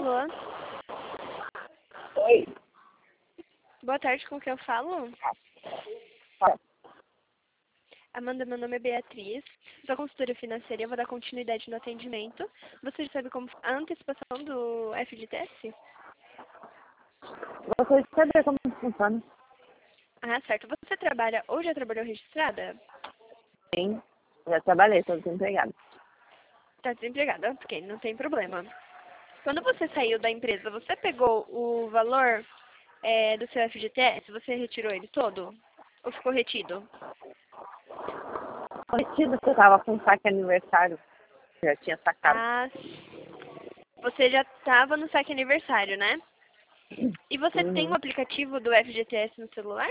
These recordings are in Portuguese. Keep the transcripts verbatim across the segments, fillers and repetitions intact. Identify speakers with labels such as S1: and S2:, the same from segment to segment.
S1: Alô?
S2: Oi.
S1: Boa tarde, com quem eu falo?
S2: Fala.
S1: Amanda, meu nome é Beatriz. Sou consultora financeira e eu vou dar continuidade no atendimento. Você já sabe como a antecipação do F G T S?
S2: Você sabe como funciona?
S1: Ah, certo. Você trabalha ou já trabalhou registrada?
S2: Sim. Já trabalhei, estou desempregada.
S1: Está desempregada? Ok, não tem problema. Quando você saiu da empresa, você pegou o valor é, do seu F G T S? Você retirou ele todo? Ou ficou retido?
S2: Conhecido que eu estava com saque aniversário. Já tinha sacado.
S1: Ah, você já estava no saque aniversário, né? E você tem o
S2: Uhum.
S1: aplicativo do F G T S no celular?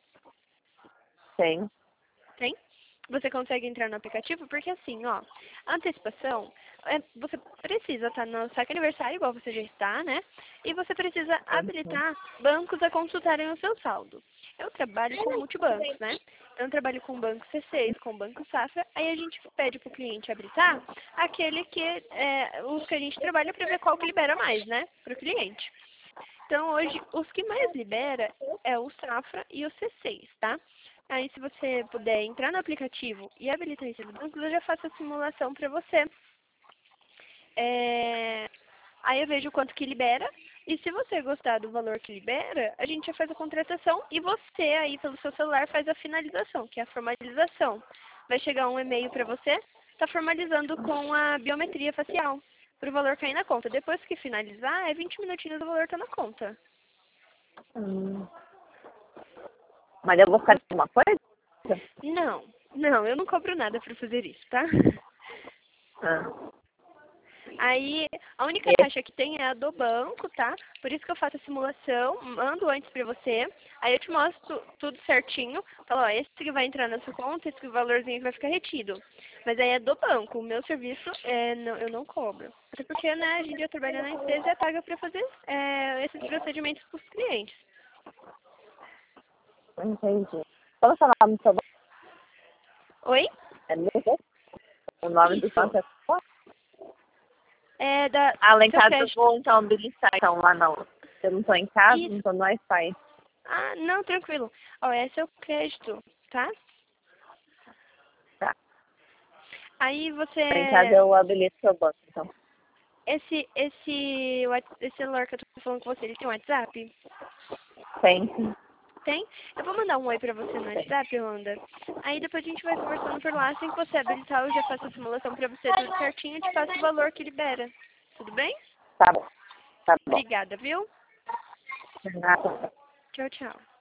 S2: Tem.
S1: Tem? Você consegue entrar no aplicativo? Porque assim, ó, a antecipação, é, você precisa estar no saque aniversário, igual você já está, né? E você precisa
S2: Uhum.
S1: habilitar bancos a consultarem o seu saldo. Eu trabalho com multibancos, né? Então, eu trabalho com o banco C seis, com o banco Safra, aí a gente pede para o cliente habilitar aquele que, é, os que a gente trabalha para ver qual que libera mais, né? Para o cliente. Então, hoje, os que mais libera é o Safra e o C seis, tá? Aí, se você puder entrar no aplicativo e habilitar esses bancos, eu já faço a simulação para você. É... Aí eu vejo o quanto que libera. E se você gostar do valor que libera, a gente já faz a contratação e você aí pelo seu celular faz a finalização, que é a formalização. Vai chegar um e-mail para você, está formalizando com a biometria facial, para o valor cair na conta. Depois que finalizar, é vinte minutinhos o valor tá na conta.
S2: Hum. Mas eu vou ficar de uma coisa?
S1: Não, não, eu não cobro nada para fazer isso, tá?
S2: Ah.
S1: Aí, a única
S2: Esse.
S1: taxa que tem é a do banco, tá? Por isso que eu faço a simulação, mando antes pra você, aí eu te mostro tudo certinho, falo, ó, esse que vai entrar na sua conta, esse valorzinho que vai ficar retido. Mas aí é do banco, o meu serviço é, não, eu não cobro. Até porque, né, a gente já trabalha na empresa e é paga pra fazer é, esses procedimentos pros clientes.
S2: Entendi. Como é o nome do seu banco?
S1: Oi?
S2: É meu? O nome do
S1: Isso.
S2: banco é qual?
S1: É da
S2: Ah, lá em
S1: seu
S2: casa eu
S1: crédito.
S2: vou então habilitar. Então lá não. Eu não estou em casa, não
S1: Isso.
S2: estou no Wi-Fi.
S1: Ah, não, tranquilo. Ó, esse é o crédito, tá?
S2: Tá.
S1: Aí
S2: Lá em casa
S1: você...
S2: eu habilito seu banco, então.
S1: Esse, esse, Whats- esse celular que eu tô falando com você, ele tem WhatsApp?
S2: Tem.
S1: Tem? Eu vou mandar um oi pra você no
S2: Tem.
S1: WhatsApp, Wanda. Aí depois a gente vai conversando por lá. Assim que você habilitar, eu já faço a simulação pra você tudo certinho e te passo o valor que libera. Tudo bem?
S2: Tá bom. Tá bom.
S1: Obrigada, viu?
S2: Nada.
S1: Tchau, tchau.